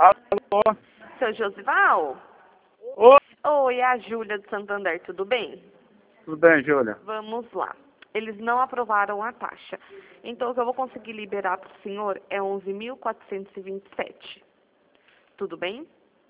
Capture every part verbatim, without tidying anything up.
Alô? Seu Josival? Oi, Oi, é a Júlia do Santander, tudo bem? tudo bem, Júlia? Vamos lá. Eles não aprovaram a taxa. Então, o que eu vou conseguir liberar para o senhor é onze mil quatrocentos e vinte e sete. Tudo bem?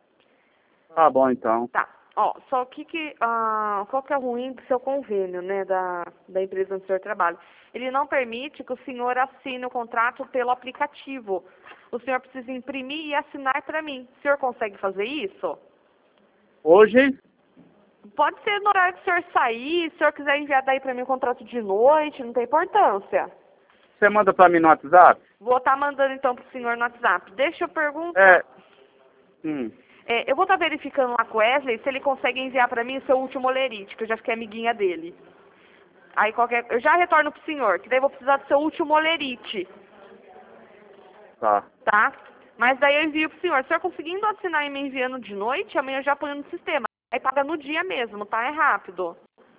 Tá bom, então. Tá. Ó, só que, que ah, qual que é o ruim do seu convênio, né, da, da empresa onde o senhor trabalha? Ele não permite que o senhor assine o contrato pelo aplicativo. O senhor precisa imprimir e assinar para mim. O senhor consegue fazer isso? Hoje, Pode ser no horário que o senhor sair, se o senhor quiser enviar daí para mim o contrato de noite, não tem importância. você manda pra mim no WhatsApp? Vou estar mandando então pro senhor no WhatsApp. Deixa eu perguntar. É. Hum. É, eu vou estar verificando lá com o Wesley se ele consegue enviar para mim o seu último olerite, que eu já fiquei amiguinha dele. Aí qualquer... Eu já retorno pro senhor, que daí eu vou precisar do seu último olerite, Tá. tá? Mas daí eu envio pro senhor. Se o senhor conseguindo assinar e me enviando de noite, amanhã eu já ponho no sistema. Aí paga no dia mesmo, tá? É rápido.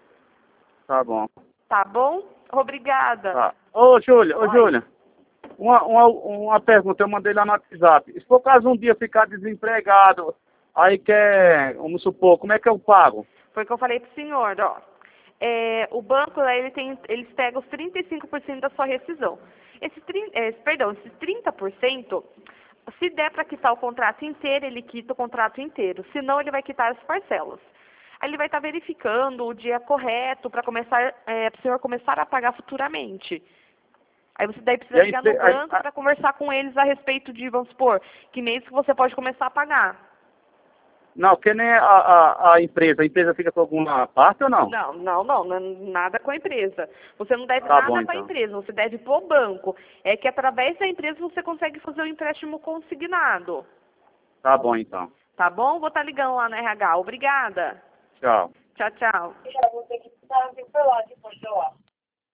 Tá bom. Tá bom? Obrigada. Tá. Ô, Júlia, ô, Oi. Júlia. Uma, uma, uma pergunta, eu mandei lá no WhatsApp. Se por caso um dia ficar desempregado, aí quer, vamos supor, como é que eu pago? Foi o que eu falei pro senhor, ó. É, o banco, lá, ele tem, eles pegam os trinta e cinco por cento da sua rescisão. Esse, trin- é, perdão, esses trinta por cento, se der para quitar o contrato inteiro, ele quita o contrato inteiro. Se não, ele vai quitar as parcelas. Aí ele vai estar verificando o dia correto para começar, é, para o senhor começar a pagar futuramente. Aí você daí E precisa aí, ligar no aí, banco para conversar com eles a respeito de, vamos supor, que mês que você pode começar a pagar. não, que nem a, a, a empresa. A empresa fica com alguma parte ou não? Não, não, não, não, nada com a empresa. Você não deve Tá bom, nada com a então. empresa, você deve pro banco. É que através da empresa você consegue fazer o empréstimo consignado. Tá bom, então. Tá bom? Vou estar ligando lá no R H. Obrigada. Tchau. Tchau, tchau.